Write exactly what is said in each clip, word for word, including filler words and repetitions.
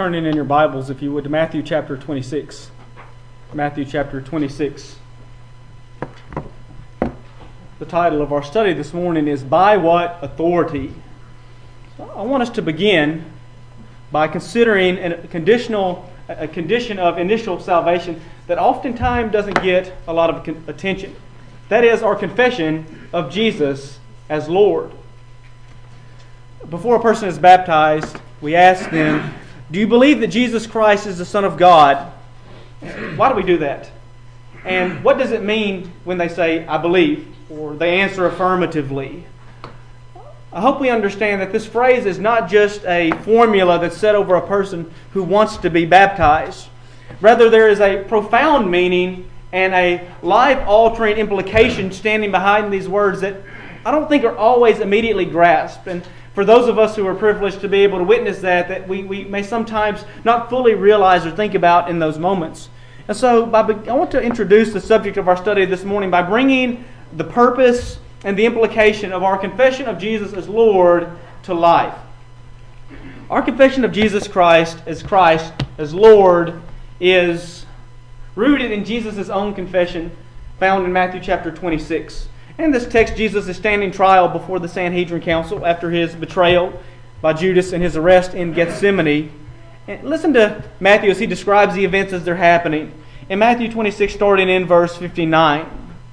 turning in your Bibles, if you would, to Matthew chapter twenty-six. Matthew chapter twenty-six. The title of our study this morning is By What Authority? I want us to begin by considering a conditional, a condition of initial salvation that oftentimes doesn't get a lot of attention. That is our confession of Jesus as Lord. Before a person is baptized, we ask them, do you believe that Jesus Christ is the Son of God? Why do we do that? And what does it mean when they say, I believe, or they answer affirmatively? I hope we understand that this phrase is not just a formula that's said over a person who wants to be baptized. Rather, there is a profound meaning and a life-altering implication standing behind these words that I don't think are always immediately grasped. And for those of us who are privileged to be able to witness that, that we, we may sometimes not fully realize or think about in those moments. And so by, I want to introduce the subject of our study this morning by bringing the purpose and the implication of our confession of Jesus as Lord to life. Our confession of Jesus Christ as Christ as Lord is rooted in Jesus' own confession found in Matthew chapter twenty-six. In this text, Jesus is standing trial before the Sanhedrin Council after his betrayal by Judas and his arrest in Gethsemane. And listen to Matthew as he describes the events as they're happening. In Matthew twenty-six, starting in verse fifty-nine.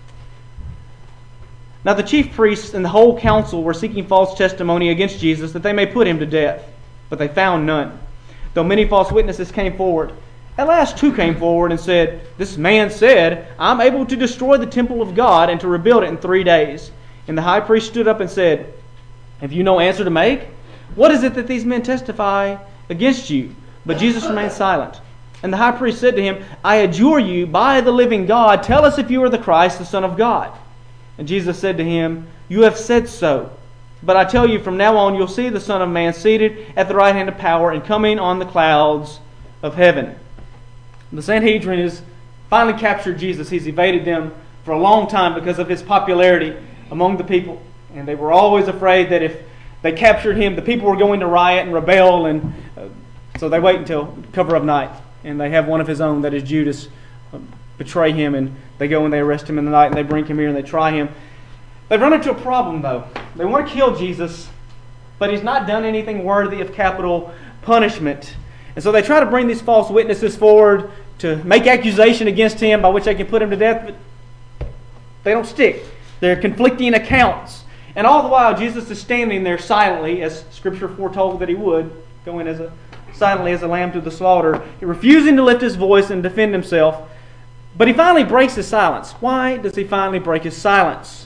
Now the chief priests and the whole council were seeking false testimony against Jesus that they may put him to death. But they found none, though many false witnesses came forward. At last two came forward and said, This man said, I'm able to destroy the temple of God and to rebuild it in three days. And the high priest stood up and said, Have you no answer to make? What is it that these men testify against you? But Jesus remained silent. And the high priest said to him, I adjure you by the living God, tell us if you are the Christ, the Son of God. And Jesus said to him, You have said so. But I tell you, from now on you'll see the Son of Man seated at the right hand of power and coming on the clouds of heaven. The Sanhedrin has finally captured Jesus. He's evaded them for a long time because of his popularity among the people. And they were always afraid that if they captured him, the people were going to riot and rebel. And uh, so they wait until cover of night. And they have one of his own, that is Judas, uh, betray him. And they go and they arrest him in the night and they bring him here and they try him. They've run into a problem, though. They want to kill Jesus, but he's not done anything worthy of capital punishment. And so they try to bring these false witnesses forward to make accusation against him by which they can put him to death, but they don't stick. They're conflicting accounts. And all the while, Jesus is standing there silently, as Scripture foretold that he would, going as a silently as a lamb to the slaughter, refusing to lift his voice and defend himself. But he finally breaks his silence. Why does he finally break his silence?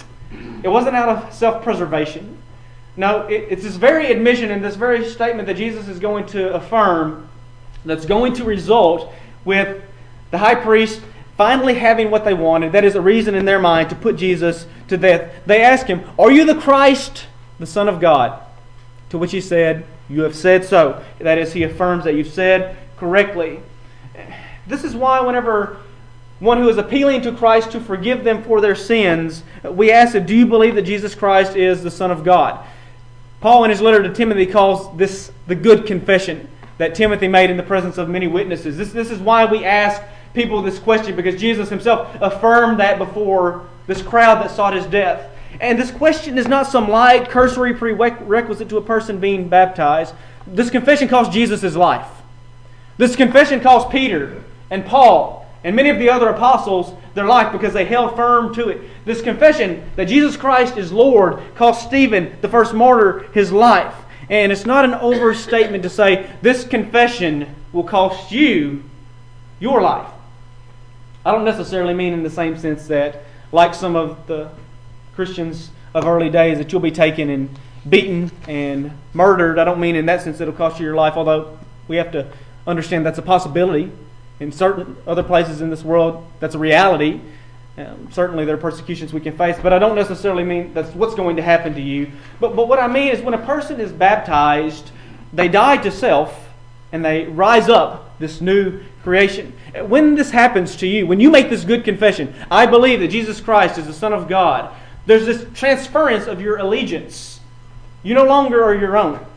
It wasn't out of self-preservation. No, it, it's this very admission and this very statement that Jesus is going to affirm that's going to result with the high priest finally having what they wanted. That is a reason in their mind to put Jesus to death. They ask him, Are you the Christ, the Son of God? To which he said, You have said so. That is, he affirms that you've said correctly. This is why whenever one who is appealing to Christ to forgive them for their sins, we ask him, Do you believe that Jesus Christ is the Son of God? Paul, in his letter to Timothy, calls this the good confession that Timothy made in the presence of many witnesses. This, this is why we ask people this question, because Jesus himself affirmed that before this crowd that sought his death. And this question is not some light, cursory prerequisite to a person being baptized. This confession cost Jesus his life. This confession cost Peter and Paul and many of the other apostles their life because they held firm to it. This confession that Jesus Christ is Lord cost Stephen, the first martyr, his life. And it's not an overstatement to say this confession will cost you your life. I don't necessarily mean in the same sense that, like some of the Christians of early days, that you'll be taken and beaten and murdered. I don't mean in that sense it'll cost you your life, although we have to understand that's a possibility. In certain other places in this world, that's a reality. Um, certainly there are persecutions we can face, but I don't necessarily mean that's what's going to happen to you. But, but what I mean is when a person is baptized, they die to self and they rise up this new creation. When this happens to you, when you make this good confession, I believe that Jesus Christ is the Son of God, there's this transference of your allegiance. You no longer are your own.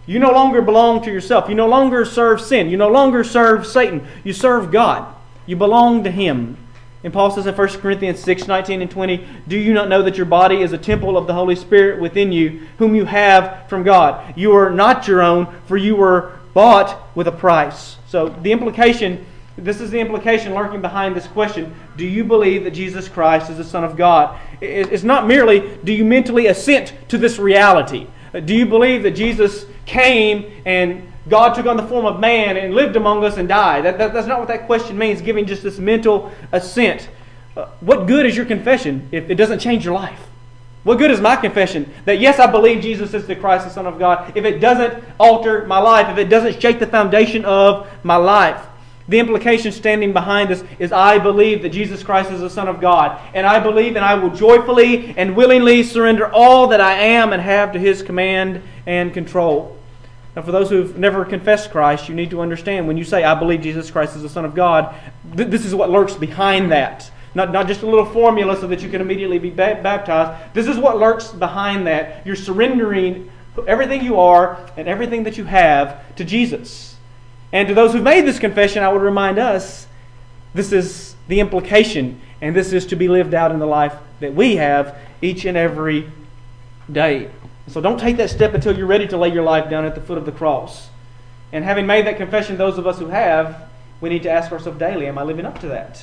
You no longer belong to yourself. You no longer serve sin. You no longer serve Satan. You serve God. You belong to Him. And Paul says in First Corinthians six, nineteen and twenty, do you not know that your body is a temple of the Holy Spirit within you, whom you have from God? You are not your own, for you were bought with a price. So the implication, this is the implication lurking behind this question. Do you believe that Jesus Christ is the Son of God? It's not merely, do you mentally assent to this reality? Do you believe that Jesus came and God took on the form of man and lived among us and died? That, that, that's not what that question means, giving just this mental assent. Uh, what good is your confession if it doesn't change your life? What good is my confession that yes, I believe Jesus is the Christ, the Son of God, if it doesn't alter my life, if it doesn't shake the foundation of my life? The implication standing behind this is I believe that Jesus Christ is the Son of God. And I believe and I will joyfully and willingly surrender all that I am and have to His command and control. Now for those who've never confessed Christ, you need to understand when you say, I believe Jesus Christ is the Son of God, th- this is what lurks behind that. Not, not just a little formula so that you can immediately be ba- baptized. This is what lurks behind that. You're surrendering everything you are and everything that you have to Jesus. And to those who've made this confession, I would remind us, this is the implication, and this is to be lived out in the life that we have each and every day. So don't take that step until you're ready to lay your life down at the foot of the cross. And having made that confession, those of us who have, we need to ask ourselves daily, am I living up to that?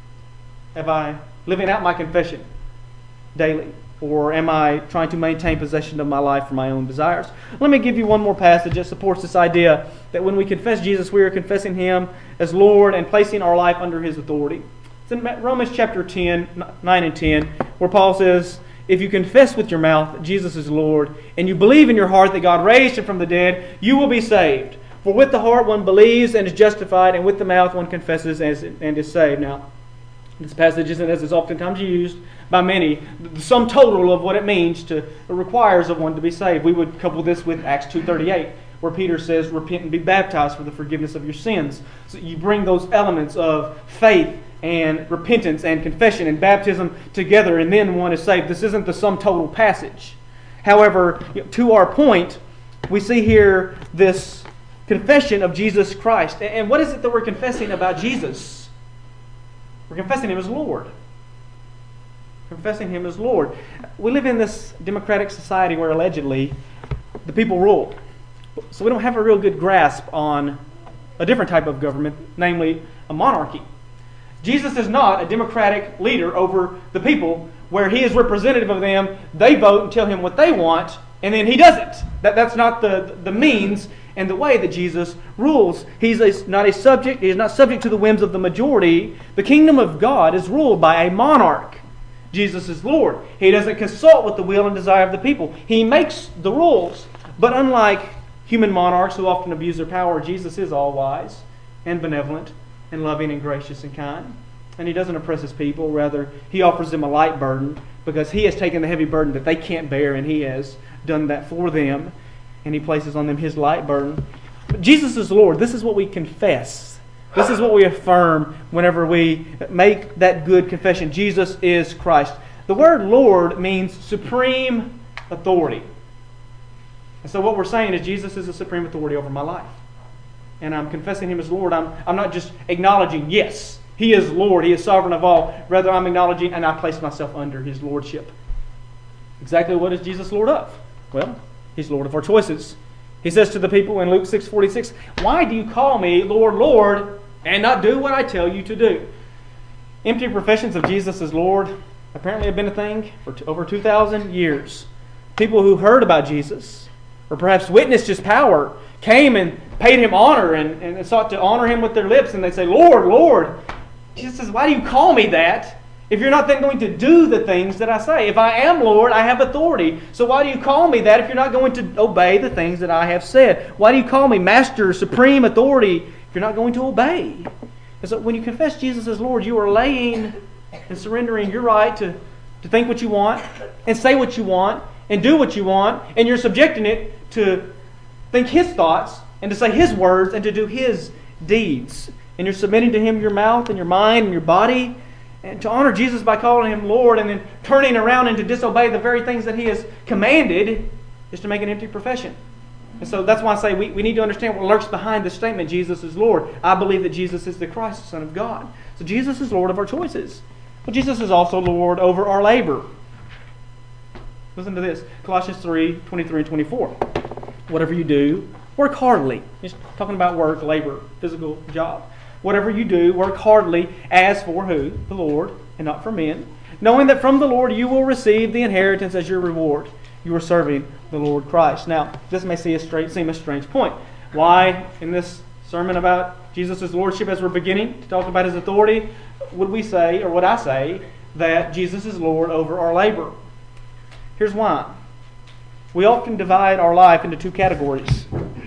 Am I living out my confession daily? Or am I trying to maintain possession of my life for my own desires? Let me give you one more passage that supports this idea that when we confess Jesus, we are confessing Him as Lord and placing our life under His authority. It's in Romans chapter ten, nine and ten, where Paul says, if you confess with your mouth that Jesus is Lord, and you believe in your heart that God raised Him from the dead, you will be saved. For with the heart one believes and is justified, and with the mouth one confesses and is saved. Now, this passage isn't as is oftentimes used by many, the sum total of what it means to, it requires of one to be saved. We would couple this with Acts two thirty-eight, where Peter says, repent and be baptized for the forgiveness of your sins. So you bring those elements of faith and repentance and confession and baptism together, and then one is saved. This isn't the sum total passage. However, to our point, we see here this confession of Jesus Christ. And what is it that we're confessing about Jesus? We're confessing Him as Lord. Confessing Him as Lord. We live in this democratic society where allegedly the people rule. So we don't have a real good grasp on a different type of government, namely a monarchy. Jesus is not a democratic leader over the people where He is representative of them. They vote and tell Him what they want, and then He does it. That, that's not the, the means and the way that Jesus rules. He's a, not a subject. He is not subject to the whims of the majority. The kingdom of God is ruled by a monarch. Jesus is Lord. He doesn't consult with the will and desire of the people. He makes the rules. But unlike human monarchs who often abuse their power, Jesus is all-wise and benevolent and loving and gracious and kind. And He doesn't oppress His people. Rather, He offers them a light burden because He has taken the heavy burden that they can't bear, and He has done that for them. And He places on them His light burden. But Jesus is Lord. This is what we confess. This is what we affirm whenever we make that good confession. Jesus is Christ. The word Lord means supreme authority. And so what we're saying is Jesus is the supreme authority over my life. And I'm confessing Him as Lord. I'm, I'm not just acknowledging, yes, He is Lord. He is sovereign of all. Rather, I'm acknowledging and I place myself under His lordship. Exactly what is Jesus Lord of? Well, He's Lord of our choices. He says to the people in Luke six forty-six, why do you call me Lord, Lord, and not do what I tell you to do? Empty professions of Jesus as Lord apparently have been a thing for over two thousand years. People who heard about Jesus, or perhaps witnessed His power, came and paid Him honor and, and sought to honor Him with their lips, and they say, Lord, Lord. Jesus says, why do you call me that if you're not then going to do the things that I say? If I am Lord, I have authority. So why do you call me that if you're not going to obey the things that I have said? Why do you call me Master, Supreme Authority, if you're not going to obey? And so when you confess Jesus as Lord, you are laying and surrendering your right to, to think what you want and say what you want and do what you want, and you're subjecting it to think His thoughts and to say His words and to do His deeds. And you're submitting to Him your mouth and your mind and your body. And to honor Jesus by calling Him Lord and then turning around and to disobey the very things that He has commanded is to make an empty profession. And so that's why I say we, we need to understand what lurks behind the statement, Jesus is Lord. I believe that Jesus is the Christ, the Son of God. So Jesus is Lord of our choices. But Jesus is also Lord over our labor. Listen to this. Colossians three, twenty-three and twenty-four. Whatever you do, work heartily. He's talking about work, labor, physical job. Whatever you do, work heartily as for who? The Lord, and not for men. Knowing that from the Lord you will receive the inheritance as your reward. You are serving the Lord Christ. Now, this may seem a strange, seem a strange point. Why, in this sermon about Jesus' Lordship, as we're beginning to talk about His authority, would we say, or would I say, that Jesus is Lord over our labor? Here's why. We often divide our life into two categories.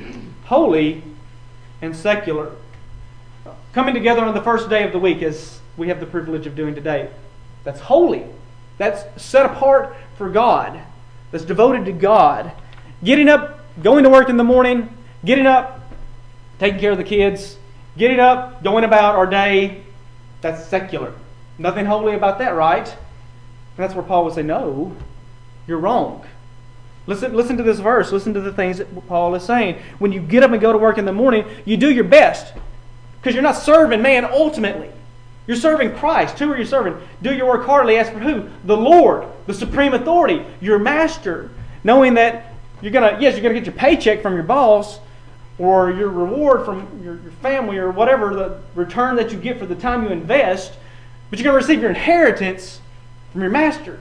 Holy and secular. Coming together on the first day of the week, as we have the privilege of doing today. That's holy. That's set apart for God. That's devoted to God. Getting up, going to work in the morning, getting up, taking care of the kids, getting up, going about our day, that's secular. Nothing holy about that, right? And that's where Paul would say, no, you're wrong. Listen, listen to this verse. Listen to the things that Paul is saying. When you get up and go to work in the morning, you do your best. Because you're not serving man ultimately. You're serving Christ. Who are you serving? Do your work heartily as for who? The Lord, the supreme authority, your master. Knowing that you're going to, yes, you're going to get your paycheck from your boss or your reward from your, your family or whatever the return that you get for the time you invest, but you're going to receive your inheritance from your master.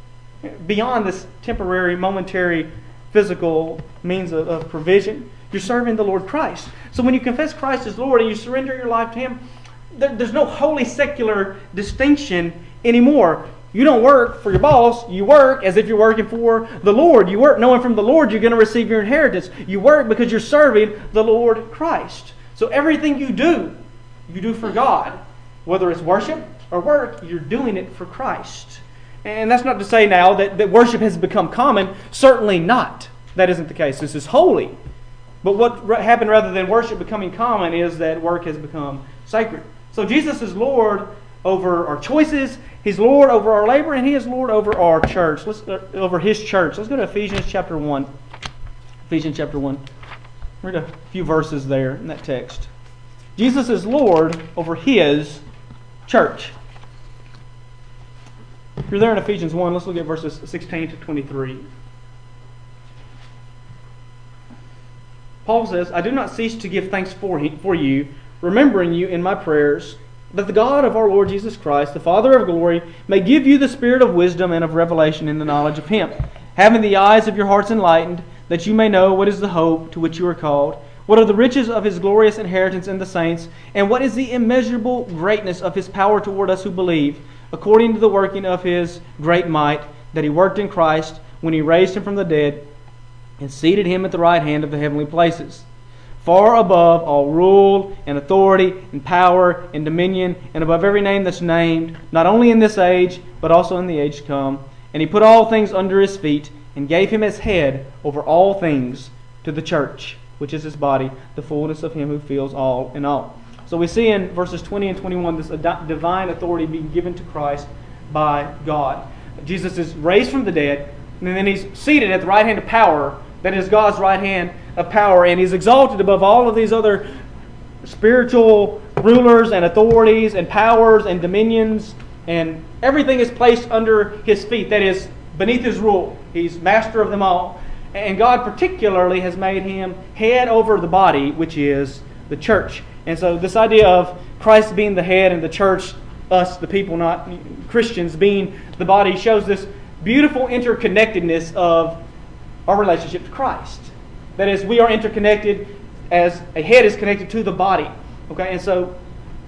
Beyond this temporary, momentary, physical means of, of provision, you're serving the Lord Christ. So when you confess Christ as Lord and you surrender your life to Him, there's no holy secular distinction anymore. You don't work for your boss. You work as if you're working for the Lord. You work knowing from the Lord you're going to receive your inheritance. You work because you're serving the Lord Christ. So everything you do, you do for God. Whether it's worship or work, you're doing it for Christ. And that's not to say now that, that worship has become common. Certainly not. That isn't the case. This is holy. But what happened rather than worship becoming common is that work has become sacred. So Jesus is Lord over our choices. He's Lord over our labor, and He is Lord over our church. Let's uh, over His church. Let's go to Ephesians chapter one. Ephesians chapter one. Read a few verses there in that text. Jesus is Lord over His church. If you're there in Ephesians one, let's look at verses sixteen to twenty-three. Paul says, I do not cease to give thanks for, he, for you, remembering you in my prayers, that the God of our Lord Jesus Christ, the Father of glory, may give you the spirit of wisdom and of revelation in the knowledge of Him, having the eyes of your hearts enlightened, that you may know what is the hope to which you are called, what are the riches of His glorious inheritance in the saints, and what is the immeasurable greatness of His power toward us who believe, according to the working of His great might, that He worked in Christ when He raised Him from the dead, and seated Him at the right hand of the heavenly places, far above all rule and authority and power and dominion, and above every name that's named, not only in this age, but also in the age to come. And He put all things under His feet, and gave Him as head over all things to the church, which is His body, the fullness of Him who fills all in all. So we see in verses twenty and twenty-one this divine authority being given to Christ by God. Jesus is raised from the dead, and then He's seated at the right hand of power. That is God's right hand of power. And He's exalted above all of these other spiritual rulers and authorities and powers and dominions. And everything is placed under His feet. That is beneath His rule. He's master of them all. And God particularly has made Him head over the body, which is the church. And so this idea of Christ being the head and the church, us, the people, not Christians, being the body, shows this beautiful interconnectedness of our relationship to Christ. That is, we are interconnected as a head is connected to the body. Okay, and so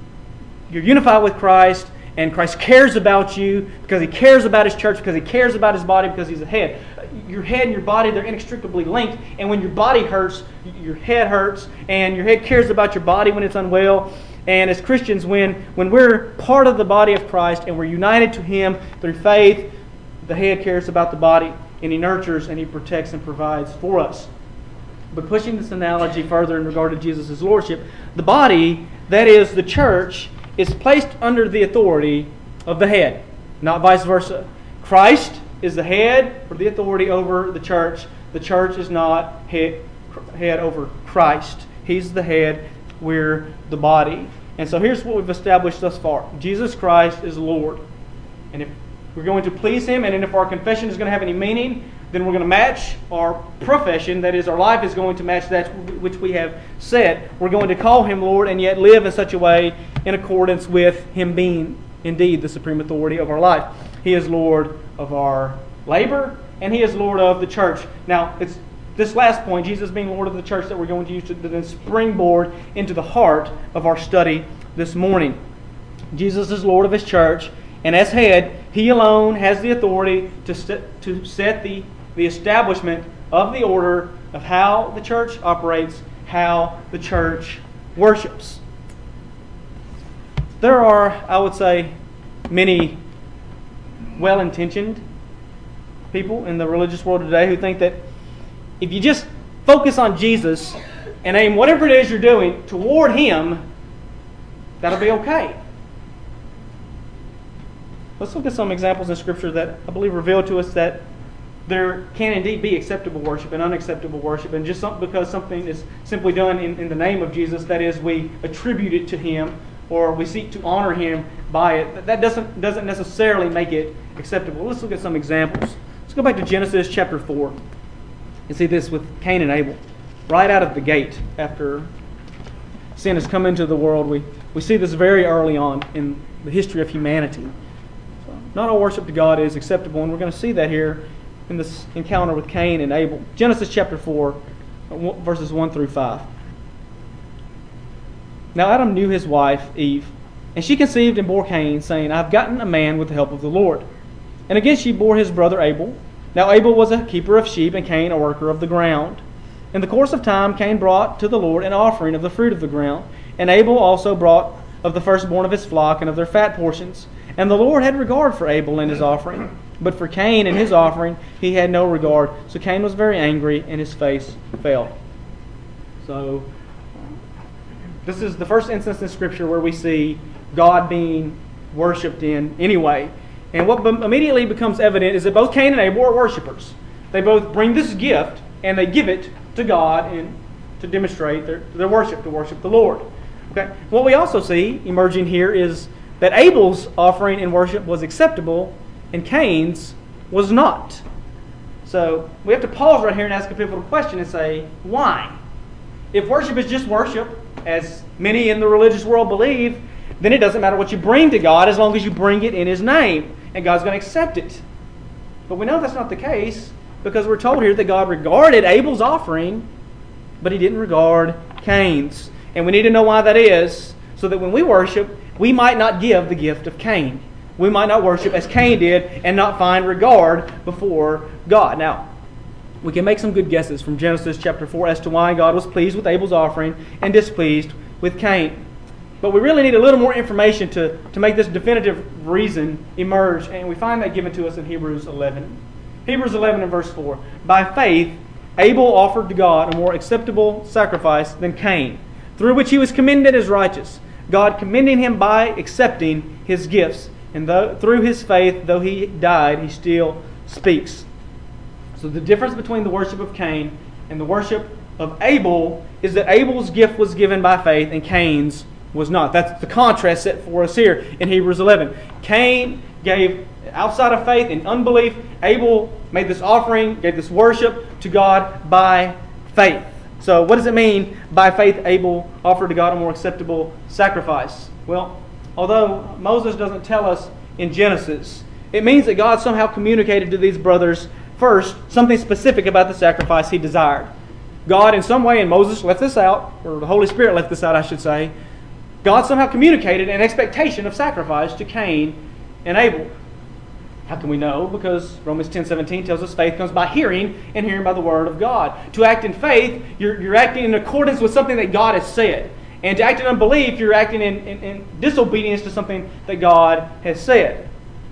you're unified with Christ, and Christ cares about you because He cares about His church, because He cares about His body, because He's the head. Your head and your body, they're inextricably linked, and when your body hurts, your head hurts, and your head cares about your body when it's unwell. And as Christians, when, when we're part of the body of Christ and we're united to Him through faith, the head cares about the body, and He nurtures and He protects and provides for us. But pushing this analogy further in regard to Jesus' lordship, the body, that is the church, is placed under the authority of the head, not vice versa. Christ is the head or the authority over the church. The church is not head. head over Christ. He's the head, we're the body. And so here's what we've established thus far. Jesus Christ is Lord. And if we're going to please Him, and if our confession is going to have any meaning, then we're going to match our profession, that is, our life is going to match that which we have said. We're going to call Him Lord and yet live in such a way in accordance with Him being indeed the supreme authority of our life. He is Lord of our labor, and He is Lord of the church. Now, it's this last point, Jesus being Lord of the church, that we're going to use to then springboard into the heart of our study this morning. Jesus is Lord of His church, and as head, He alone has the authority to set, to set the, the establishment of the order of how the church operates, how the church worships. There are, I would say, many well-intentioned people in the religious world today who think that if you just focus on Jesus and aim whatever it is you're doing toward Him, that'll be okay. Let's look at some examples in Scripture that I believe reveal to us that there can indeed be acceptable worship and unacceptable worship. And just some, because something is simply done in, in the name of Jesus, that is, we attribute it to Him or we seek to honor Him by it, that doesn't, doesn't necessarily make it acceptable. Let's look at some examples. Let's go back to Genesis chapter four. You see this with Cain and Abel. Right out of the gate, after sin has come into the world, we, we see this very early on in the history of humanity. So not all worship to God is acceptable, and we're going to see that here in this encounter with Cain and Abel. Genesis chapter four, verses one through five. Now Adam knew his wife, Eve, and she conceived and bore Cain, saying, I have gotten a man with the help of the Lord. And again she bore his brother Abel. Now Abel was a keeper of sheep, and Cain a worker of the ground. In the course of time, Cain brought to the Lord an offering of the fruit of the ground, and Abel also brought of the firstborn of his flock and of their fat portions. And the Lord had regard for Abel and his offering, but for Cain and his offering He had no regard. So Cain was very angry, and his face fell. So this is the first instance in Scripture where we see God being worshipped in any way. And what immediately becomes evident is that both Cain and Abel are worshipers. They both bring this gift and they give it to God and to demonstrate their, their worship, to worship the Lord. Okay. What we also see emerging here is that Abel's offering in worship was acceptable and Cain's was not. So we have to pause right here and ask a pivotal question and say, why? If worship is just worship, as many in the religious world believe, then it doesn't matter what you bring to God as long as you bring it in His name, and God's going to accept it. But we know that's not the case, because we're told here that God regarded Abel's offering, but He didn't regard Cain's. And we need to know why that is, so that when we worship, we might not give the gift of Cain. We might not worship as Cain did and not find regard before God. Now, we can make some good guesses from Genesis chapter four as to why God was pleased with Abel's offering and displeased with Cain. But we really need a little more information to, to make this definitive reason emerge, and we find that given to us in Hebrews eleven. Hebrews eleven and verse four. By faith, Abel offered to God a more acceptable sacrifice than Cain, through which he was commended as righteous, God commending him by accepting his gifts. And though, through his faith, though he died, he still speaks. So the difference between the worship of Cain and the worship of Abel is that Abel's gift was given by faith and Cain's was not. That's the contrast set for us here in Hebrews eleven. Cain gave outside of faith and unbelief. Abel made this offering, gave this worship to God by faith. So what does it mean by faith Abel offered to God a more acceptable sacrifice? Well, although Moses doesn't tell us in Genesis, it means that God somehow communicated to these brothers first something specific about the sacrifice He desired. God in some way, and Moses left this out, or the Holy Spirit left this out, I should say, God somehow communicated an expectation of sacrifice to Cain and Abel. How can we know? Because Romans ten seventeen tells us faith comes by hearing, and hearing by the Word of God. To act in faith, you're, you're acting in accordance with something that God has said. And to act in unbelief, you're acting in, in, in disobedience to something that God has said.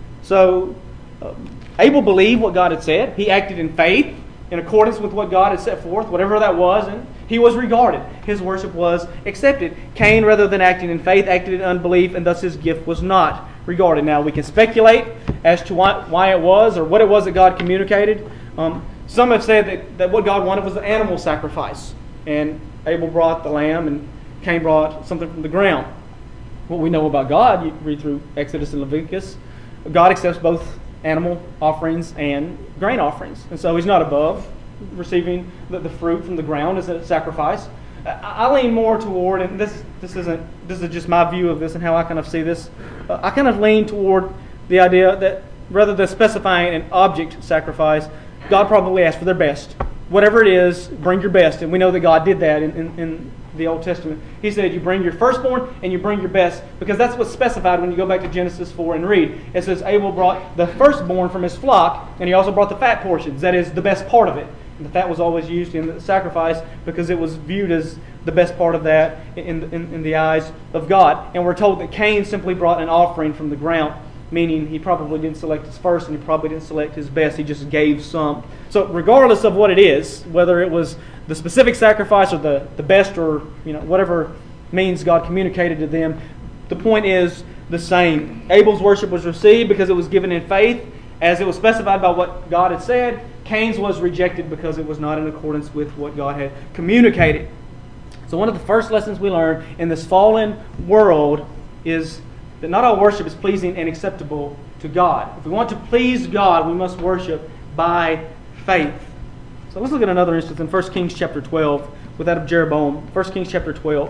So, uh, Abel believed what God had said. He acted in faith, in accordance with what God had set forth, whatever that was, and he was regarded. His worship was accepted. Cain, rather than acting in faith, acted in unbelief, and thus his gift was not regarded. Now, we can speculate as to why, why it was, or what it was that God communicated. Um, Some have said that, that what God wanted was an animal sacrifice. And Abel brought the lamb and Cain brought something from the ground. What we know about God, you read through Exodus and Leviticus, God accepts both animal offerings and grain offerings. And so He's not above receiving the, the fruit from the ground as a sacrifice. I, I lean more toward, and this this isn't this is just my view of this and how I kind of see this. Uh, I kind of lean toward the idea that rather than specifying an object sacrifice, God probably asked for their best. Whatever it is, bring your best. And we know that God did that in, in, in the Old Testament. He said you bring your firstborn and you bring your best, because that's what's specified when you go back to Genesis four and read. It says Abel brought the firstborn from his flock, and he also brought the fat portions, that is the best part of it. And the fat was always used in the sacrifice because it was viewed as the best part of that in, in, in the eyes of God. And we're told that Cain simply brought an offering from the ground, meaning he probably didn't select his first and he probably didn't select his best. He just gave some. So regardless of what it is, whether it was the specific sacrifice or the, the best, or you know whatever means God communicated to them, the point is the same. Abel's worship was received because it was given in faith, as it was specified by what God had said. Cain's was rejected because it was not in accordance with what God had communicated. So one of the first lessons we learn in this fallen world is that not all worship is pleasing and acceptable to God. If we want to please God, we must worship by faith. So let's look at another instance in First Kings chapter twelve with that of Jeroboam. First Kings chapter twelve.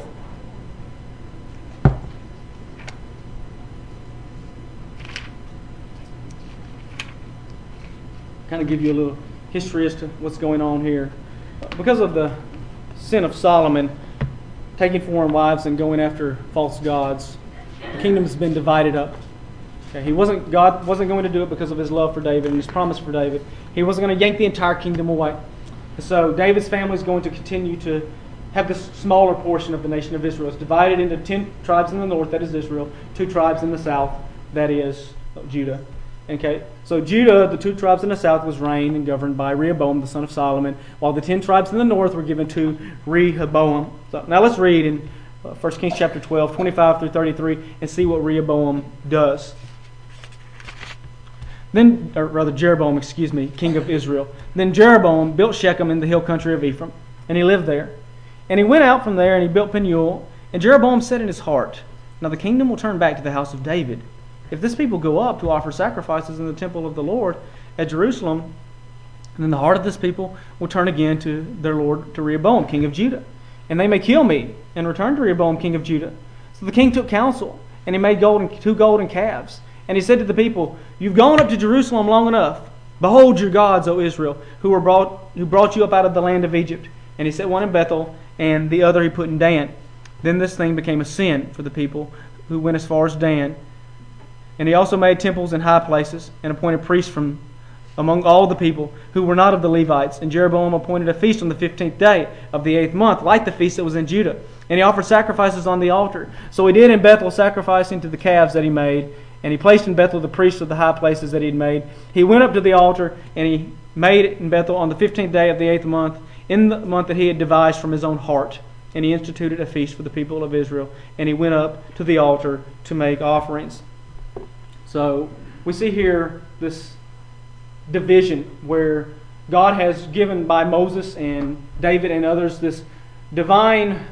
Kind of give you a little history as to what's going on here. Because of the sin of Solomon, taking foreign wives and going after false gods, the kingdom has been divided up. Okay, he wasn't God wasn't going to do it because of His love for David and His promise for David. He wasn't going to yank the entire kingdom away. And so David's family is going to continue to have this smaller portion of the nation of Israel. It's divided into ten tribes in the north, that is Israel, two tribes in the south, that is Judah. Okay, so Judah, the two tribes in the south, was reigned and governed by Rehoboam, the son of Solomon, while the ten tribes in the north were given to Rehoboam. So now let's read in First Kings chapter twelve, twenty-five through thirty-three, and see what Rehoboam does. Then, or rather Jeroboam, excuse me, king of Israel. Then Jeroboam built Shechem in the hill country of Ephraim, and he lived there. And he went out from there, and he built Peniel. And Jeroboam said in his heart, now the kingdom will turn back to the house of David, if this people go up to offer sacrifices in the temple of the Lord at Jerusalem. And then the heart of this people will turn again to their Lord, to Rehoboam, king of Judah. And they may kill me and return to Rehoboam, king of Judah. So the king took counsel, and he made golden, two golden calves. And he said to the people, you've gone up to Jerusalem long enough. Behold your gods, O Israel, who were brought who brought you up out of the land of Egypt. And he set one in Bethel, and the other he put in Dan. Then this thing became a sin for the people who went as far as Dan. And he also made temples in high places, and appointed priests from among all the people who were not of the Levites. And Jeroboam appointed a feast on the fifteenth day of the eighth month, like the feast that was in Judah. And he offered sacrifices on the altar. So he did in Bethel, sacrificing to the calves that he made. And he placed in Bethel the priests of the high places that he had made. He went up to the altar, and he made it in Bethel on the fifteenth day of the eighth month, in the month that he had devised from his own heart. And he instituted a feast for the people of Israel. And he went up to the altar to make offerings. So we see here this division where God has given by Moses and David and others this divine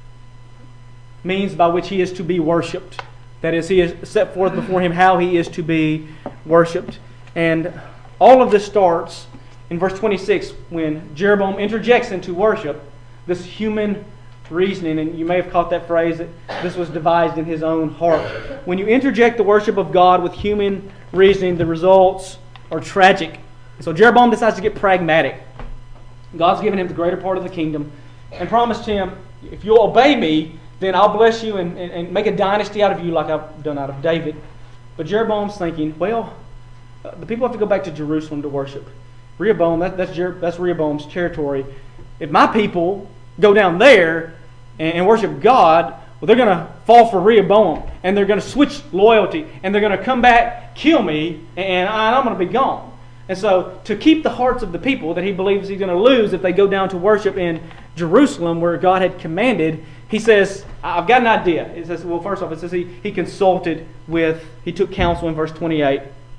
means by which he is to be worshipped. That is, he has set forth before him how he is to be worshipped. And all of this starts in verse twenty-six when Jeroboam interjects into worship this human reasoning, and you may have caught that phrase that this was devised in his own heart. When you interject the worship of God with human reasoning, the results are tragic. So Jeroboam decides to get pragmatic. God's given him the greater part of the kingdom and promised him, if you'll obey me, then I'll bless you and, and, and make a dynasty out of you like I've done out of David. But Jeroboam's thinking, well, uh, the people have to go back to Jerusalem to worship. Rehoboam, that, that's, Jer- that's Rehoboam's territory. If my people go down there and, and worship God, well, they're going to fall for Rehoboam, and they're going to switch loyalty, and they're going to come back, kill me, and I, I'm going to be gone. And so to keep the hearts of the people that he believes he's going to lose if they go down to worship in Jerusalem where God had commanded, he says, I've got an idea. It says, well, first off, it says he, he consulted with, he took counsel in verse twenty-eight.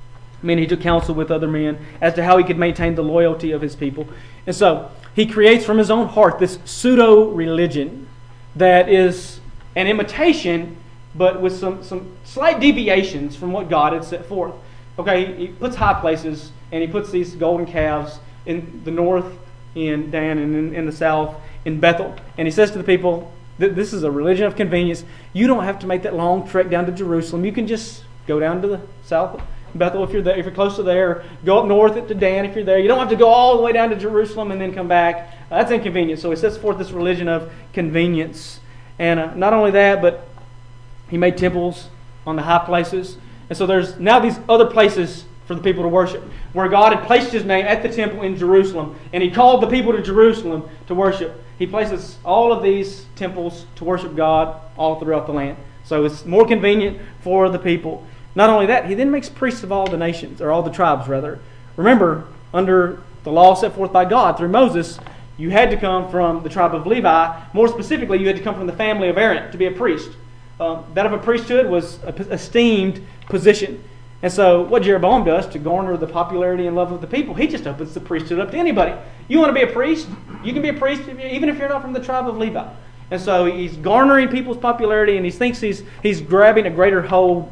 meaning he took counsel with other men as to how he could maintain the loyalty of his people. And so he creates from his own heart this pseudo-religion that is an imitation, but with some, some slight deviations from what God had set forth. Okay, he puts high places, and he puts these golden calves in the north in Dan and in, in the south in Bethel. And he says to the people, this is a religion of convenience. You don't have to make that long trek down to Jerusalem. You can just go down to the south Bethel if you're there, if you're close to there. Go up north to Dan if you're there. You don't have to go all the way down to Jerusalem and then come back. Uh, that's inconvenient. So he sets forth this religion of convenience. And uh, not only that, but he made temples on the high places. And so there's now these other places for the people to worship, where God had placed His name at the temple in Jerusalem, and He called the people to Jerusalem to worship. He places all of these temples to worship God all throughout the land. So it's more convenient for the people. Not only that, He then makes priests of all the nations, or all the tribes rather. Remember, under the law set forth by God through Moses, you had to come from the tribe of Levi. More specifically, you had to come from the family of Aaron to be a priest. Um, that of a priesthood was an esteemed position. And so what Jeroboam does to garner the popularity and love of the people, he just opens the priesthood up to anybody. You want to be a priest? You can be a priest even if you're not from the tribe of Levi. And so he's garnering people's popularity, and he thinks he's he's grabbing a greater hold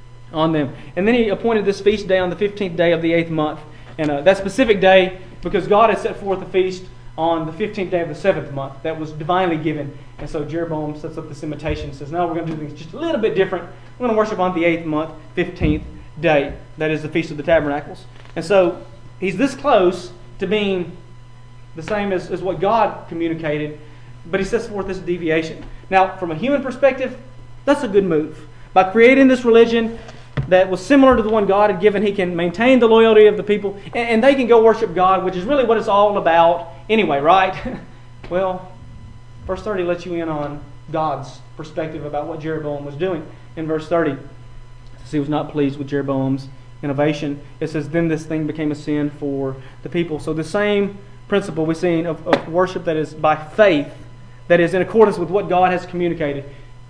on them. And then he appointed this feast day on the fifteenth day of the eighth month. And uh, that specific day, because God had set forth a feast on the fifteenth day of the seventh month that was divinely given. And so Jeroboam sets up this imitation and says, no, we're going to do things just a little bit different. We're going to worship on the eighth month, fifteenth day. That is the Feast of the Tabernacles. And so he's this close to being the same as, as what God communicated, but he sets forth this deviation. Now, from a human perspective, that's a good move. By creating this religion that was similar to the one God had given, he can maintain the loyalty of the people, and, and they can go worship God, which is really what it's all about anyway, right? Well, verse thirty lets you in on God's perspective about what Jeroboam was doing. In verse thirty, he was not pleased with Jeroboam's innovation. It says, then this thing became a sin for the people. So the same principle we're seeing of, of worship that is by faith, that is in accordance with what God has communicated.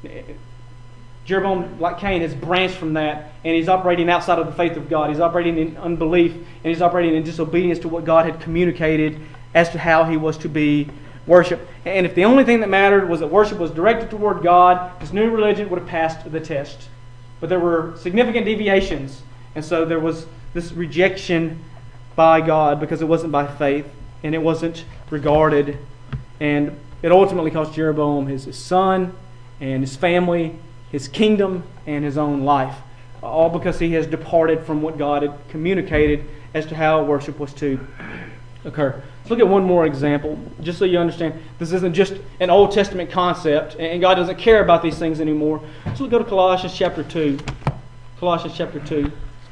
Jeroboam, like Cain, has branched from that, and he's operating outside of the faith of God. He's operating in unbelief, and he's operating in disobedience to what God had communicated as to how he was to be worshipped. And if the only thing that mattered was that worship was directed toward God, this new religion would have passed the test. But there were significant deviations, and so there was this rejection by God because it wasn't by faith, and it wasn't regarded. And it ultimately cost Jeroboam his, his son and his family, his kingdom, and his own life, all because he has departed from what God had communicated as to how worship was to occur. Let's look at one more example, just so you understand this isn't just an Old Testament concept, and God doesn't care about these things anymore. So we'll go to Colossians chapter two. Colossians chapter two.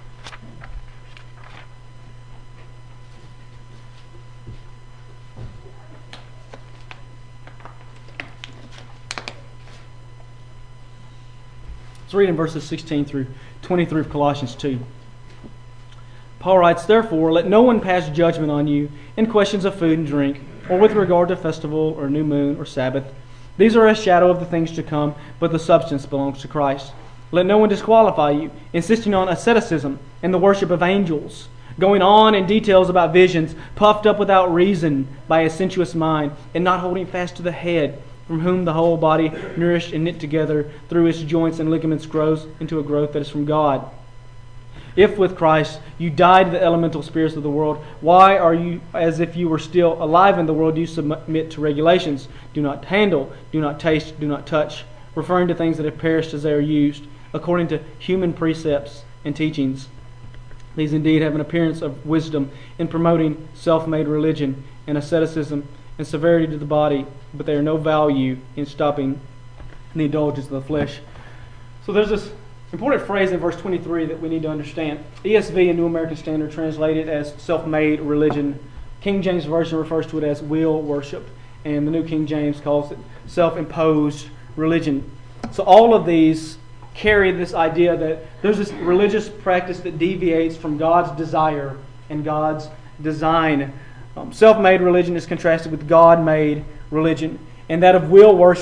Let's read in verses sixteen through twenty-three of Colossians two. Paul writes, therefore, let no one pass judgment on you in questions of food and drink, or with regard to festival, or new moon, or Sabbath. These are a shadow of the things to come, but the substance belongs to Christ. Let no one disqualify you, insisting on asceticism and the worship of angels, going on in details about visions, puffed up without reason by a sensuous mind, and not holding fast to the head, from whom the whole body, nourished and knit together through its joints and ligaments, grows into a growth that is from God. If with Christ you died to the elemental spirits of the world, why are you, as if you were still alive in the world, do you submit to regulations? Do not handle, do not taste, do not touch, referring to things that have perished as they are used, according to human precepts and teachings. These indeed have an appearance of wisdom in promoting self-made religion and asceticism and severity to the body, but they are no value in stopping the indulgence of the flesh. So there's this important phrase in verse twenty-three that we need to understand. E S V and New American Standard translate it as self-made religion. King James Version refers to it as will worship, and the New King James calls it self-imposed religion. So all of these carry this idea that there's this religious practice that deviates from God's desire and God's design. Um, self-made religion is contrasted with God-made religion, and that of will worship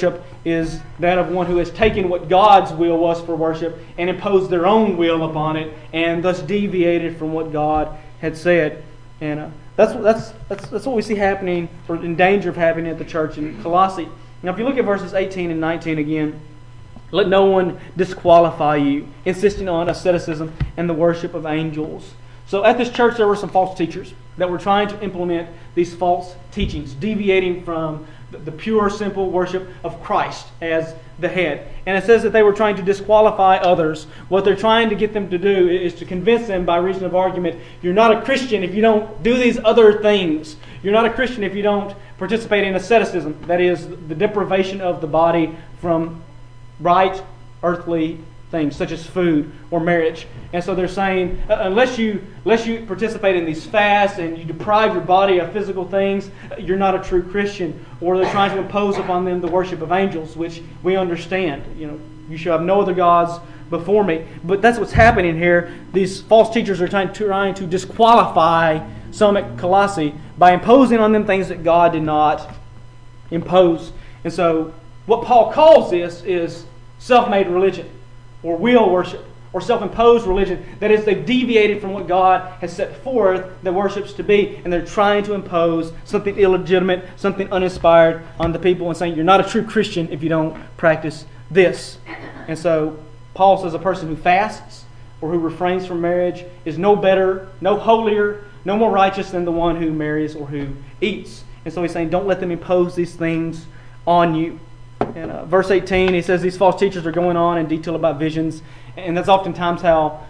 is that of one who has taken what God's will was for worship and imposed their own will upon it, and thus deviated from what God had said. And uh, that's, that's, that's, that's what we see happening, or in danger of happening at the church in Colossae. Now if you look at verses eighteen and nineteen again, let no one disqualify you, insisting on asceticism and the worship of angels. So at this church there were some false teachers that were trying to implement these false teachings, deviating from the pure, simple worship of Christ as the head. And it says that they were trying to disqualify others. What they're trying to get them to do is to convince them by reason of argument, you're not a Christian if you don't do these other things. You're not a Christian if you don't participate in asceticism, that is, the deprivation of the body from right earthly things such as food or marriage. And so they're saying, uh, unless you unless you participate in these fasts and you deprive your body of physical things, you're not a true Christian. Or they're trying to impose upon them the worship of angels, which we understand. You know, you shall have no other gods before me. But that's what's happening here. These false teachers are trying, trying to disqualify some at Colossae by imposing on them things that God did not impose. And so what Paul calls this is self-made religion, or will worship, or self-imposed religion. That is, they've deviated from what God has set forth the worship's to be, and they're trying to impose something illegitimate, something uninspired on the people, and saying you're not a true Christian if you don't practice this. And so Paul says a person who fasts or who refrains from marriage is no better, no holier, no more righteous than the one who marries or who eats. And so he's saying don't let them impose these things on you. In uh, verse eighteen, he says these false teachers are going on in detail about visions. And that's oftentimes how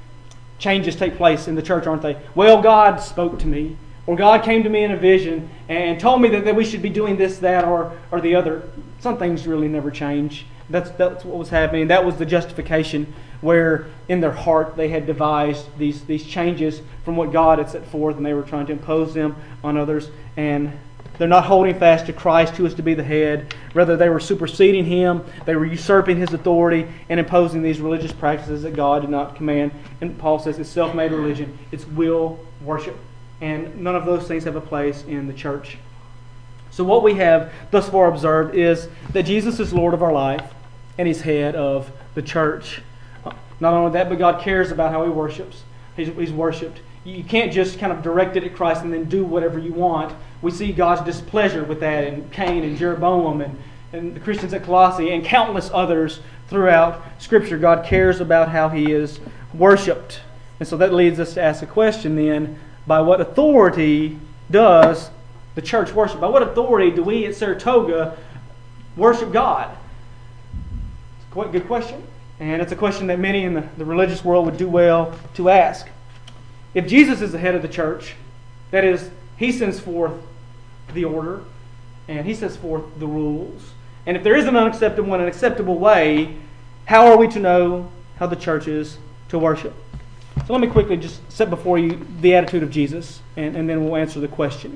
changes take place in the church, aren't they? Well, God spoke to me. Or God came to me in a vision and told me that, that we should be doing this, that, or, or the other. Some things really never change. That's, that's what was happening. That was the justification where in their heart they had devised these, these changes from what God had set forth, and they were trying to impose them on others. And they're not holding fast to Christ, who is to be the head. Rather, they were superseding Him. They were usurping His authority and imposing these religious practices that God did not command. And Paul says it's self-made religion. It's will worship. And none of those things have a place in the church. So what we have thus far observed is that Jesus is Lord of our life and He's head of the church. Not only that, but God cares about how He worships. He's, he's worshipped. You can't just kind of direct it at Christ and then do whatever you want. We see God's displeasure with that in Cain and Jeroboam and, and the Christians at Colossae and countless others throughout Scripture. God cares about how He is worshipped. And so that leads us to ask the question then, by what authority does the church worship? By what authority do we at Saratoga worship God? It's quite a good question. And it's a question that many in the, the religious world would do well to ask. If Jesus is the head of the church, that is, He sends forth the order and He sets forth the rules. And if there is an unacceptable and an acceptable way, how are we to know how the church is to worship? So let me quickly just set before you the attitude of Jesus, and, and then we'll answer the question.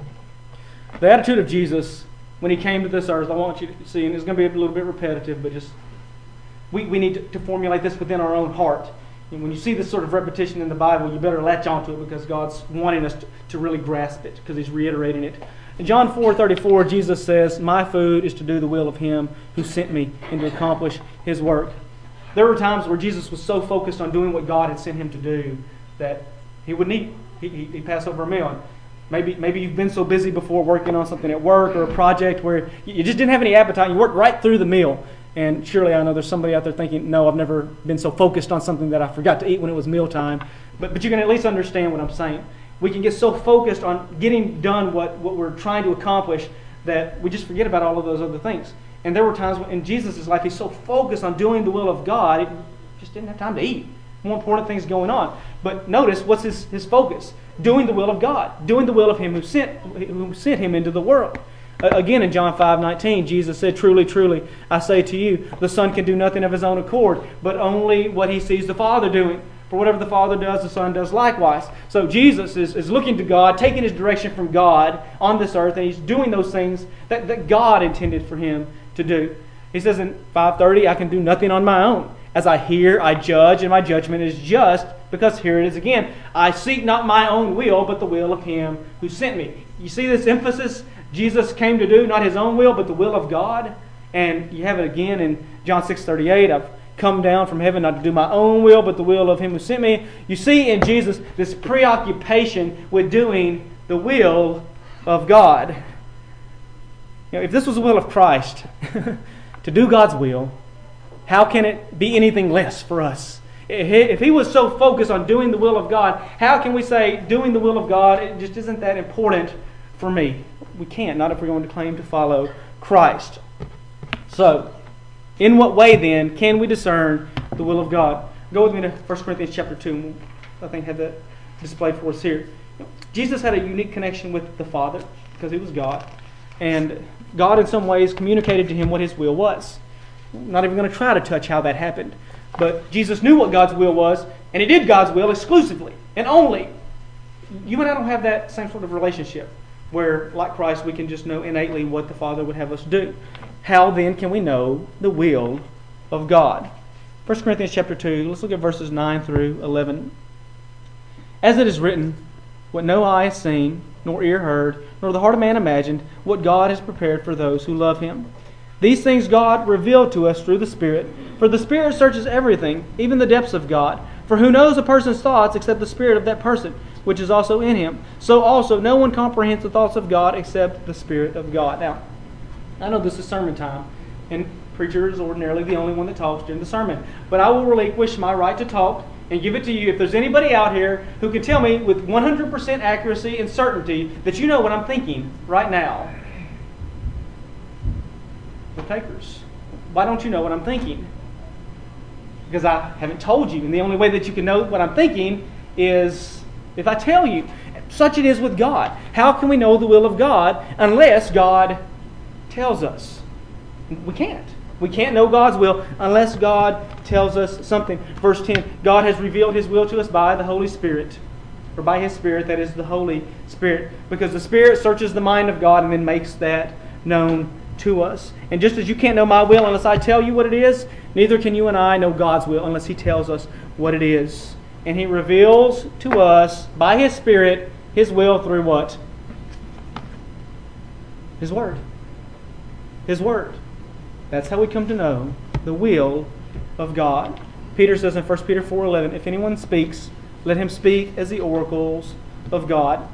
The attitude of Jesus when He came to this earth, I want you to see, and it's going to be a little bit repetitive, but just we, we need to, to formulate this within our own heart. And when you see this sort of repetition in the Bible, you better latch onto it because God's wanting us to, to really grasp it, because He's reiterating it. In John four thirty-four, Jesus says, "My food is to do the will of Him who sent me and to accomplish His work." There were times where Jesus was so focused on doing what God had sent Him to do that He wouldn't eat. He, he, he'd pass over a meal. And maybe, maybe you've been so busy before working on something at work or a project where you just didn't have any appetite. You worked right through the meal. And surely I know there's somebody out there thinking, no, I've never been so focused on something that I forgot to eat when it was mealtime. But, but you can at least understand what I'm saying. We can get so focused on getting done what, what we're trying to accomplish that we just forget about all of those other things. And there were times when, in Jesus' life, He's so focused on doing the will of God, He just didn't have time to eat. More important things going on. But notice, what's his, his focus? Doing the will of God. Doing the will of Him who sent, who sent Him into the world. Again, in John five nineteen, Jesus said, "Truly, truly, I say to you, the Son can do nothing of His own accord, but only what He sees the Father doing. For whatever the Father does, the Son does likewise." So Jesus is, is looking to God, taking His direction from God on this earth, and He's doing those things that, that God intended for Him to do. He says in five thirty, "I can do nothing on my own. As I hear, I judge, and my judgment is just, because here it is again. I seek not my own will, but the will of Him who sent me." You see this emphasis? Jesus came to do not His own will, but the will of God. And you have it again in John six thirty-eight. I've come down from heaven not to do my own will, but the will of Him who sent me. You see in Jesus this preoccupation with doing the will of God. You know, if this was the will of Christ, to do God's will, how can it be anything less for us? If He was so focused on doing the will of God, how can we say doing the will of God, it just isn't that important for me? We can't, not if we're going to claim to follow Christ. So, in what way then can we discern the will of God? Go with me to First Corinthians chapter two. I think I have that displayed for us here. Jesus had a unique connection with the Father because He was God. And God in some ways communicated to Him what His will was. I'm not even going to try to touch how that happened. But Jesus knew what God's will was, and He did God's will exclusively and only. You and I don't have that same sort of relationship where, like Christ, we can just know innately what the Father would have us do. How then can we know the will of God? First Corinthians chapter two, let's look at verses nine through eleven. As it is written, what no eye has seen, nor ear heard, nor the heart of man imagined, what God has prepared for those who love Him. These things God revealed to us through the Spirit. For the Spirit searches everything, even the depths of God. For who knows a person's thoughts except the spirit of that person, which is also in him? So also no one comprehends the thoughts of God except the Spirit of God. Now, I know this is sermon time, and preacher is ordinarily the only one that talks during the sermon. But I will relinquish my right to talk and give it to you. If there's anybody out here who can tell me with one hundred percent accuracy and certainty that you know what I'm thinking right now, the takers. Why don't you know what I'm thinking? Because I haven't told you. And the only way that you can know what I'm thinking is if I tell you. Such it is with God. How can we know the will of God unless God tells us? We can't. We can't know God's will unless God tells us something. Verse ten, God has revealed His will to us by the Holy Spirit. Or by His Spirit, that is the Holy Spirit. Because the Spirit searches the mind of God and then makes that known to us. And just as you can't know my will unless I tell you what it is, neither can you and I know God's will unless He tells us what it is. And He reveals to us by His Spirit His will through what? His Word. His Word. That's how we come to know the will of God. Peter says in First Peter four eleven, if anyone speaks, let him speak as the oracles of God.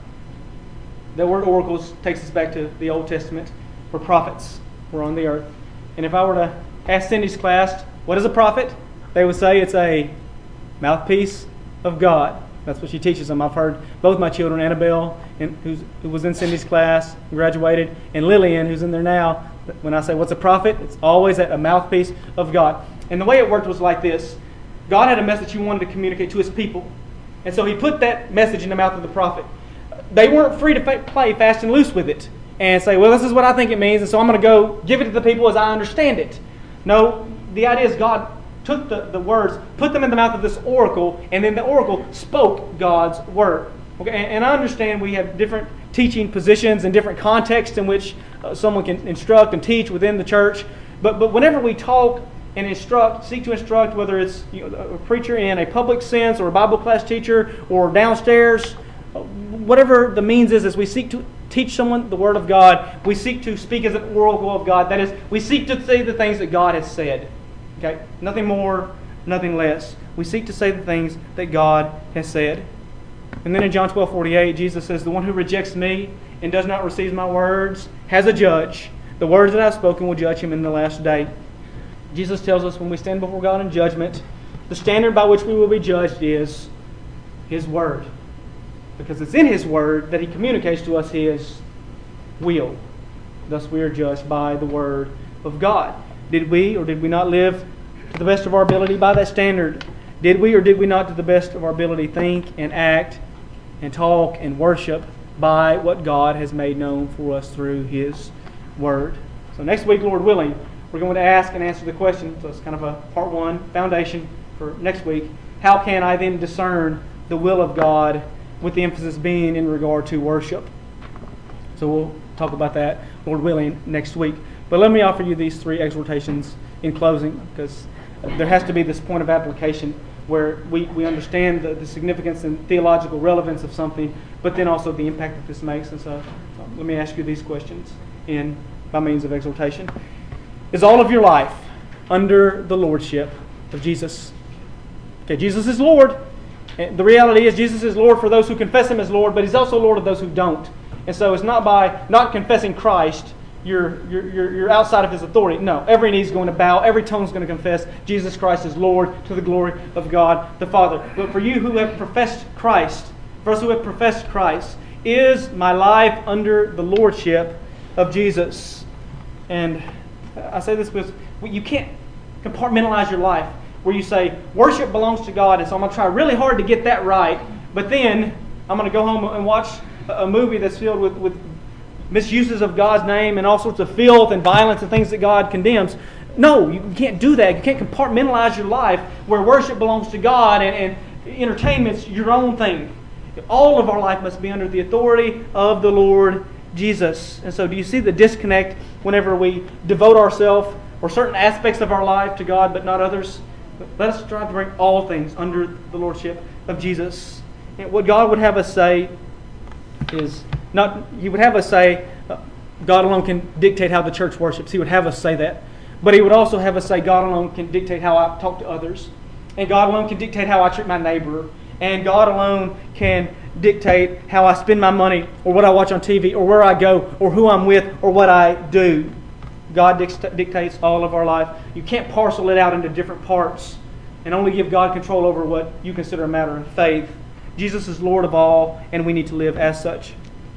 That word oracles takes us back to the Old Testament, where prophets were on the earth. And if I were to ask Cindy's class, what is a prophet? They would say it's a mouthpiece of God. That's what she teaches them. I've heard both my children, Annabelle, and who's, who was in Cindy's class, graduated, and Lillian, who's in there now. When I say what's a prophet, it's always a mouthpiece of God. And the way it worked was like this. God had a message He wanted to communicate to His people. And so He put that message in the mouth of the prophet. They weren't free to fa- play fast and loose with it and say, well, this is what I think it means, and so I'm going to go give it to the people as I understand it. No, the idea is God took the, the words, put them in the mouth of this oracle, and then the oracle spoke God's word. Okay, and, and I understand we have different teaching positions and different contexts in which uh, someone can instruct and teach within the church. But but whenever we talk and instruct, seek to instruct, whether it's you know, a preacher in a public sense or a Bible class teacher or downstairs, whatever the means is, as we seek to teach someone the Word of God, we seek to speak as an oracle of God. That is, we seek to say the things that God has said. Okay, nothing more, nothing less. We seek to say the things that God has said. And then in John twelve forty-eight, Jesus says, the one who rejects me and does not receive my words has a judge. The words that I have spoken will judge him in the last day. Jesus tells us when we stand before God in judgment, the standard by which we will be judged is His Word. Because it's in His Word that He communicates to us His will. Thus we are judged by the Word of God. Did we or did we not live to the best of our ability by that standard? Did we or did we not to the best of our ability think and act and talk and worship by what God has made known for us through His Word? So next week, Lord willing, we're going to ask and answer the question. So it's kind of a part one foundation for next week. How can I then discern the will of God, with the emphasis being in regard to worship? So we'll talk about that, Lord willing, next week. But let me offer you these three exhortations in closing, because there has to be this point of application where we, we understand the, the significance and theological relevance of something, but then also the impact that this makes. And so, so let me ask you these questions in by means of exhortation. is all of your life under the lordship of Jesus. Okay, Jesus is Lord. And the reality is Jesus is Lord for those who confess Him as Lord, but He's also Lord of those who don't. And so it's not by not confessing Christ you're, you're, you're, you're outside of His authority. No, every knee is going to bow, every tongue is going to confess Jesus Christ is Lord to the glory of God the Father. But for you who have professed Christ, for us who have professed Christ, is my life under the lordship of Jesus? And I say this because you can't compartmentalize your life where you say, worship belongs to God, and so I'm going to try really hard to get that right, but then I'm going to go home and watch a movie that's filled with, with misuses of God's name and all sorts of filth and violence and things that God condemns. No, you can't do that. You can't compartmentalize your life where worship belongs to God and, and entertainment's your own thing. All of our life must be under the authority of the Lord Jesus. And so do you see the disconnect whenever we devote ourselves or certain aspects of our life to God but not others? Let us strive to bring all things under the lordship of Jesus. And what God would have us say is not, He would have us say, uh, God alone can dictate how the church worships. He would have us say that. But He would also have us say, God alone can dictate how I talk to others. And God alone can dictate how I treat my neighbor. And God alone can dictate how I spend my money, or what I watch on T V, or where I go, or who I'm with, or what I do. God dictates all of our life. You can't parcel it out into different parts and only give God control over what you consider a matter of faith. Jesus is Lord of all, and we need to live as such.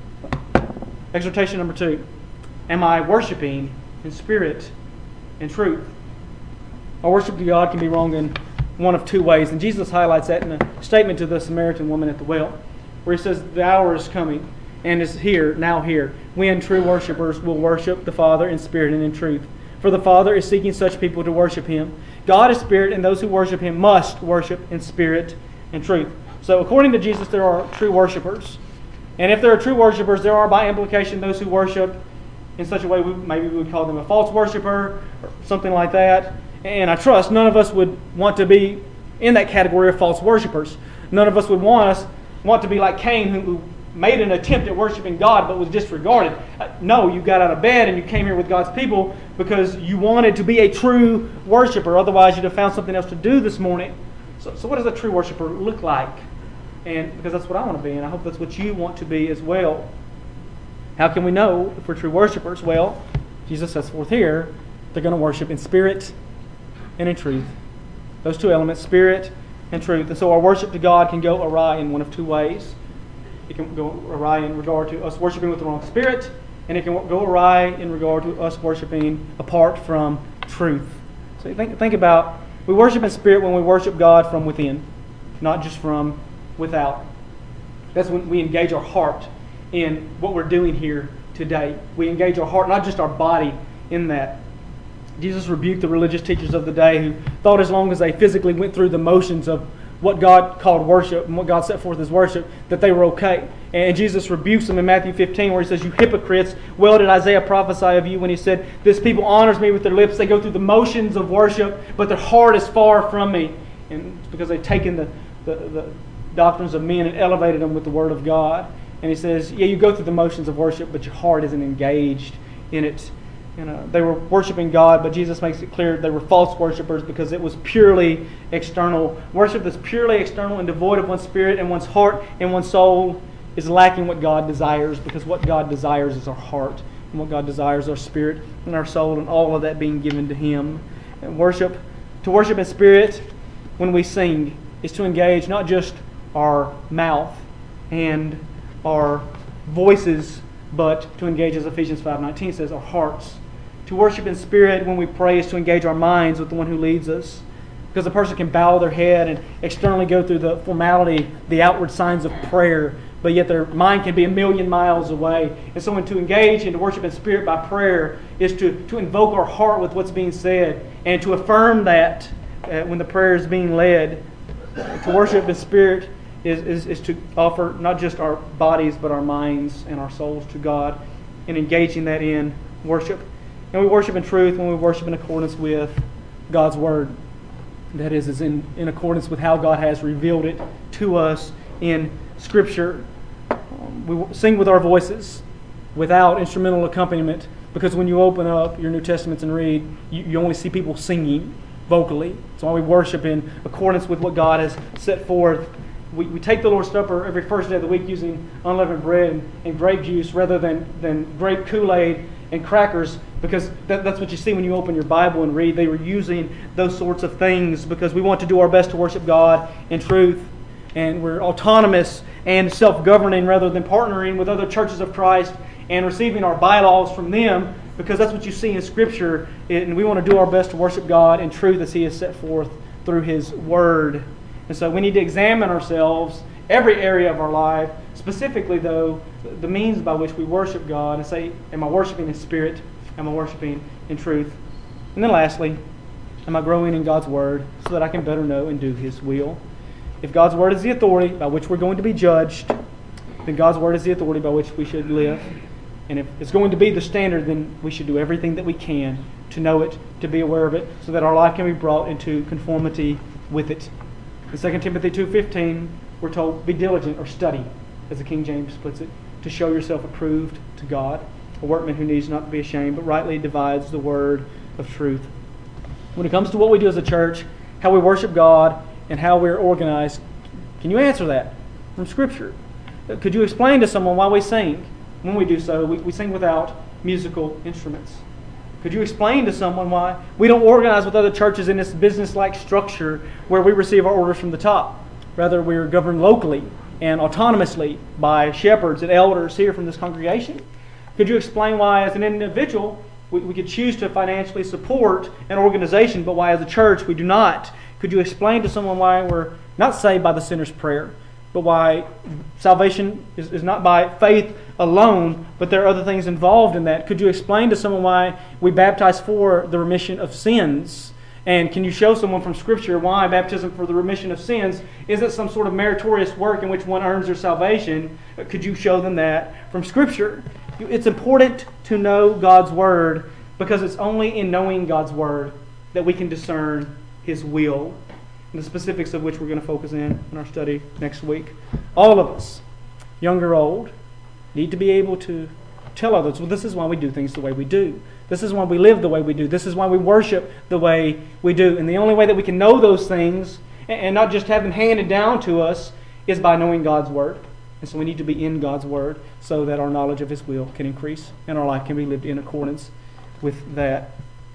Exhortation number two. Am I worshiping in spirit and truth? Our worship to God can be wrong in one of two ways, and Jesus highlights that in a statement to the Samaritan woman at the well, where He says, the hour is coming and is here, now here, when true worshipers will worship the Father in spirit and in truth. For the Father is seeking such people to worship Him. God is spirit, and those who worship Him must worship in spirit and truth. So according to Jesus, there are true worshipers. And if there are true worshipers, there are by implication those who worship in such a way, we, maybe we would call them a false worshiper or something like that. And I trust none of us would want to be in that category of false worshipers. None of us would want us want to be like Cain, who made an attempt at worshiping God but was disregarded. No, you got out of bed and you came here with God's people because you wanted to be a true worshiper. Otherwise, you'd have found something else to do this morning. So, so what does a true worshiper look like? And because that's what I want to be, and I hope that's what you want to be as well. How can we know if we're true worshipers? Well, Jesus sets forth here, they're going to worship in spirit and in truth. Those two elements, spirit and truth. And so our worship to God can go awry in one of two ways. It can go awry in regard to us worshiping with the wrong spirit, and it can go awry in regard to us worshiping apart from truth. So think, think about, we worship in spirit when we worship God from within, not just from without. That's when we engage our heart in what we're doing here today. We engage our heart, not just our body, in that. Jesus rebuked the religious teachers of the day who thought as long as they physically went through the motions of what God called worship and what God set forth as worship, that they were okay. And Jesus rebukes them in Matthew fifteen where He says, you hypocrites, well did Isaiah prophesy of you when he said, this people honors me with their lips, they go through the motions of worship, but their heart is far from me. And it's because they've taken the, the, the doctrines of men and elevated them with the Word of God. And He says, yeah, you go through the motions of worship, but your heart isn't engaged in it. You know, they were worshiping God, but Jesus makes it clear they were false worshipers because it was purely external. Worship that's purely external and devoid of one's spirit and one's heart and one's soul is lacking what God desires, because what God desires is our heart, and what God desires is our spirit and our soul, and all of that being given to Him. And worship, to worship in spirit when we sing, is to engage not just our mouth and our voices, but to engage, as Ephesians five nineteen says, our hearts. To worship in spirit when we pray is to engage our minds with the one who leads us. Because a person can bow their head and externally go through the formality, the outward signs of prayer, but yet their mind can be a million miles away. And so when to engage and to worship in spirit by prayer is to, to invoke our heart with what's being said and to affirm that uh, when the prayer is being led. To worship in spirit is, is, is to offer not just our bodies but our minds and our souls to God, and engaging that in worship. And we worship in truth when we worship in accordance with God's Word. That is, is in, in accordance with how God has revealed it to us in Scripture. Um, we sing with our voices without instrumental accompaniment Because when you open up your New Testaments and read, you, you only see people singing vocally. That's why we worship in accordance with what God has set forth. We, we take the Lord's Supper every first day of the week using unleavened bread and, and grape juice rather than, than grape Kool-Aid and crackers, because that, that's what you see when you open your Bible and read. They were using those sorts of things because we want to do our best to worship God in truth. And we're autonomous and self-governing rather than partnering with other churches of Christ and receiving our bylaws from them, because that's what you see in Scripture. And we want to do our best to worship God in truth as He has set forth through His Word. And so we need to examine ourselves, every area of our life, specifically though, the means by which we worship God, and say, am I worshiping in spirit? Am I worshiping in truth? And then lastly, am I growing in God's Word so that I can better know and do His will? If God's Word is the authority by which we're going to be judged, then God's Word is the authority by which we should live. And if it's going to be the standard, then we should do everything that we can to know it, to be aware of it, so that our life can be brought into conformity with it. In Second Timothy two fifteen, we're told, be diligent or study, as the King James puts it, to show yourself approved to God, a workman who needs not to be ashamed, but rightly divides the word of truth. When it comes to what we do as a church, how we worship God, and how we're organized, can you answer that from Scripture? Could you explain to someone why we sing? When we do so, we, we sing without musical instruments. Could you explain to someone why we don't organize with other churches in this business-like structure where we receive our orders from the top? Rather, we're governed locally and autonomously by shepherds and elders here from this congregation. Could you explain why, as an individual, we, we could choose to financially support an organization, but why, as a church, we do not? Could you explain to someone why we're not saved by the sinner's prayer, but why salvation is, is not by faith alone, but there are other things involved in that? Could you explain to someone why we baptize for the remission of sins? And can you show someone from Scripture why baptism for the remission of sins isn't some sort of meritorious work in which one earns their salvation? Could you show them that from Scripture? It's important to know God's Word, because it's only in knowing God's Word that we can discern His will, and the specifics of which we're going to focus in in our study next week. All of us, young or old, need to be able to tell others, well, this is why we do things the way we do. This is why we live the way we do. This is why we worship the way we do. And the only way that we can know those things and not just have them handed down to us is by knowing God's Word. And so we need to be in God's Word so that our knowledge of His will can increase and our life can be lived in accordance with that.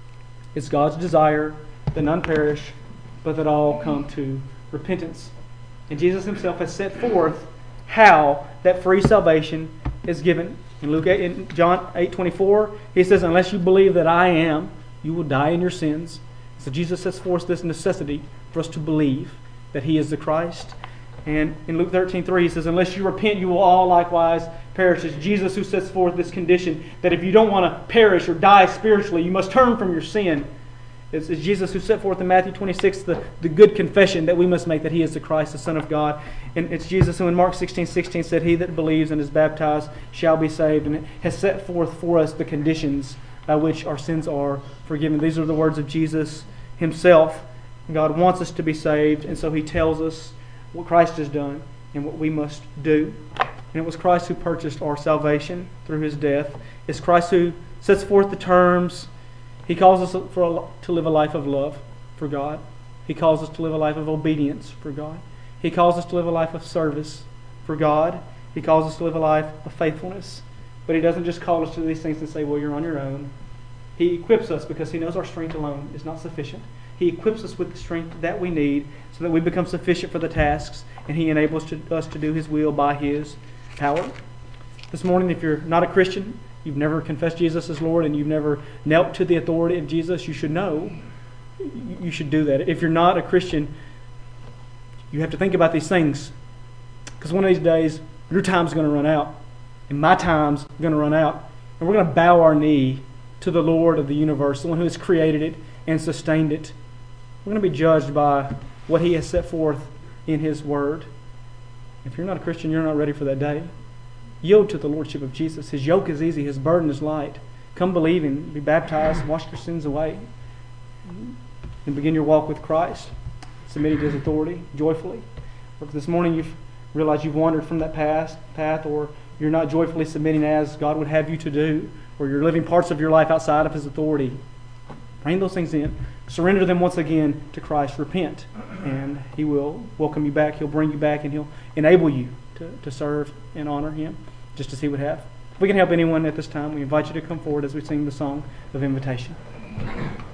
It's God's desire that none perish, but that all come to repentance. And Jesus Himself has set forth how that free salvation is given. In Luke eight, in John eight twenty-four, He says, unless you believe that I am, you will die in your sins. So Jesus sets forth this necessity for us to believe that He is the Christ. And in Luke thirteen three, He says, unless you repent, you will all likewise perish. It's Jesus who sets forth this condition that if you don't want to perish or die spiritually, you must turn from your sin. It's, it's Jesus who set forth in Matthew twenty-six the, the good confession that we must make that He is the Christ, the Son of God. And it's Jesus who in Mark sixteen sixteen said, he that believes and is baptized shall be saved. And it has set forth for us the conditions by which our sins are forgiven. These are the words of Jesus Himself. God wants us to be saved, and so He tells us what Christ has done and what we must do. And it was Christ who purchased our salvation through His death. It's Christ who sets forth the terms. He calls us for a, to live a life of love for God. He calls us to live a life of obedience for God. He calls us to live a life of service for God. He calls us to live a life of faithfulness. But He doesn't just call us to these things and say, well, you're on your own. He equips us because He knows our strength alone is not sufficient. He equips us with the strength that we need so that we become sufficient for the tasks, and He enables to, us to do His will by His power. This morning, if you're not a Christian, you've never confessed Jesus as Lord, and you've never knelt to the authority of Jesus, you should know. You should do that. If you're not a Christian, you have to think about these things. Because one of these days, your time's going to run out, and my time's going to run out, and we're going to bow our knee to the Lord of the universe, the one who has created it and sustained it. We're going to be judged by what He has set forth in His Word. If you're not a Christian, you're not ready for that day. Yield to the Lordship of Jesus. His yoke is easy, His burden is light. Come believe Him, be baptized, wash your sins away, and begin your walk with Christ, submitting to His authority joyfully. Or if this morning you've realized you've wandered from that past path, or you're not joyfully submitting as God would have you to do, or you're living parts of your life outside of His authority, bring those things in. Surrender them once again to Christ. Repent, and He will welcome you back. He'll bring you back, and He'll enable you to, to serve and honor Him, just as He would have. If we can help anyone at this time, we invite you to come forward as we sing the song of invitation.